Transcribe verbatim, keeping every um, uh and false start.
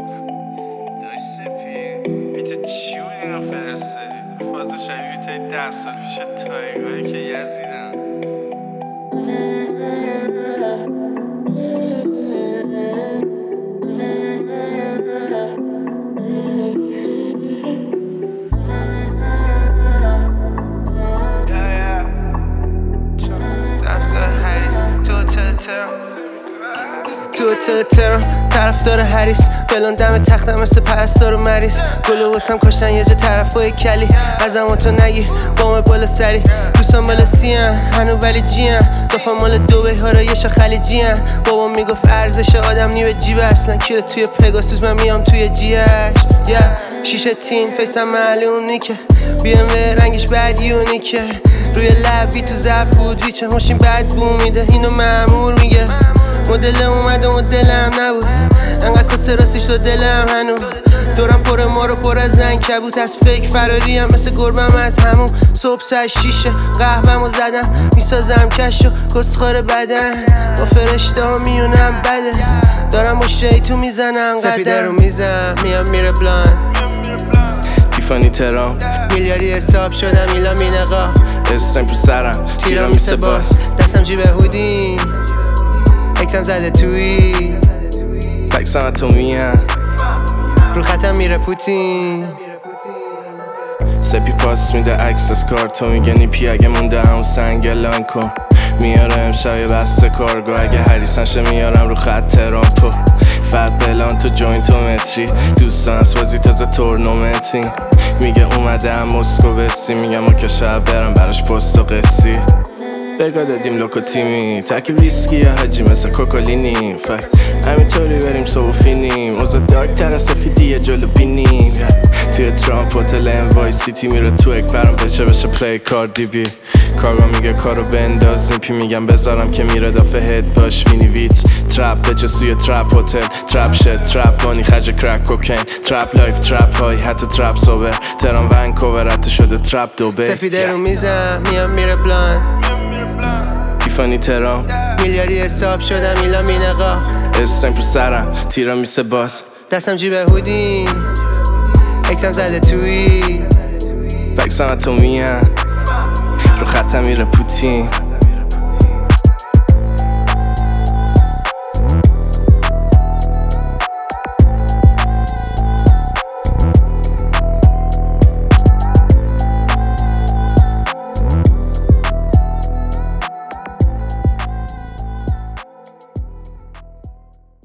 داشت سپی بیت چی بود اینا فرستادی؟ تو فاز شبیه بیتای ده سال پیش تایگایی که یزیدن. تو تلترم طرفدار هریس بلون دم تختم مثل پرستار و مریض گلو واسم کشتن یه جا طرفای کلی ازم تو نگیر بام بالا سری دوستان بالا سیان هنو ولی جیان دفعه مال دوبه ها را یه خلیجیان بابا میگفت ارزش آدم نی به جیب اصلا کیره توی پگاسوس من میام توی جیش yeah. شیشه تین فیسم معلوم که بی ام و رنگش بد یونیکه روی لبی تو زب بود ریچه ماشین بد بو میده اینو مامور میگه مدل اومد و دلم نبود انقدر کسه راستش تو دلم هنو دورم پر ما رو پر از زنگ کبوت از فکر فراری هم مثل گربم از همون صبح ساعت شیشه قهوه‌مو زدم میسازم کش و کسخار بدن با فرشته ها میونم بده دارم با شیطون میزنم سفیده رو میزم میام میره بلان تیفانی ترام میلیاری حساب شدم ایلا مینقا اسم تو سرم تیرا میسه باس دستم جیب هودی اکسم زده توی تکسان اتمیان رو خطم میره پوتین سپی پاس میده عکس از کارتو میگه نیپی اگه مونده همون سنگلان کن میاره امشب یه بسته کارگو اگه هریسن شه میارم رو خط ترامپو فقط بلان تو جوینتومتری دوستان از بازی تازه تورنومنتی میگه اومده هم مسکو بسی میگم ما که شب برم براش پست و قصی بگاه دادیم لوکو تیمی ترکیب ریسکی یا حجی مثل کوکولینی فک همینطوری بریم صوفینیم اوزا دارک تر از سفیدی جلو بینیم توی ترامپ هتل انوای سیتی میره تو اک برام بچه بشه پلی کاردی بی کارگاه میگه کارو بندازیم پی میگم بذارم که میره دافه هد باش مینی ویت ترپ بچه سوی ترپ هتل ترپ شد ترپ مانی خرج کرک کوکین ترپ لایف ترپ های حتی ترپ سوبر ترام ونکوور حتی شده ترپ دوبه سفیده رو میزم میام میره بلان تیفانی ترام میلیاری حساب شدم ایلا مینقا اسم تو سرم تیرا میسه باس دستم جیب هودی اکسم زده توی فکسان اتمیان رو خطم میره پوتین